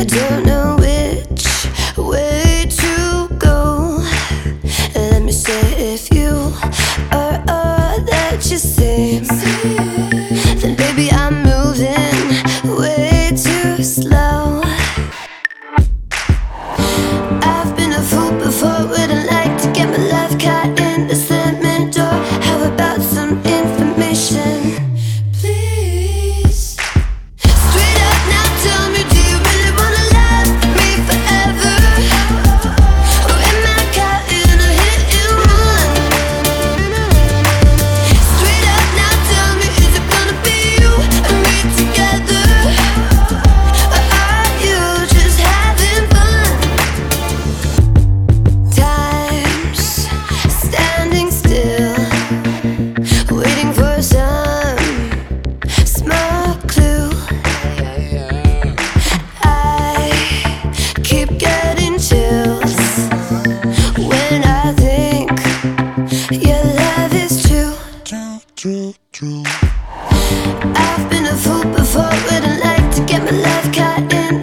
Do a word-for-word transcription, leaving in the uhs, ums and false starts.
I don't know which way to go. Let me say, if you are all that you seem, then baby I'm moving way too slow. I've been a fool before, wouldn't like to get my love caught in the cement door. How about some information, please? Straight up now, tell me, do you really wanna love me forever? Or am I caught in a hit and run? Straight up now, tell me, is it gonna be you and me together? Or are you just having fun? Time's standing still, waiting for some small clue. I keep getting chills when I think your love is true. True, true, true. I've been a fool before, wouldn't like to get my love caught in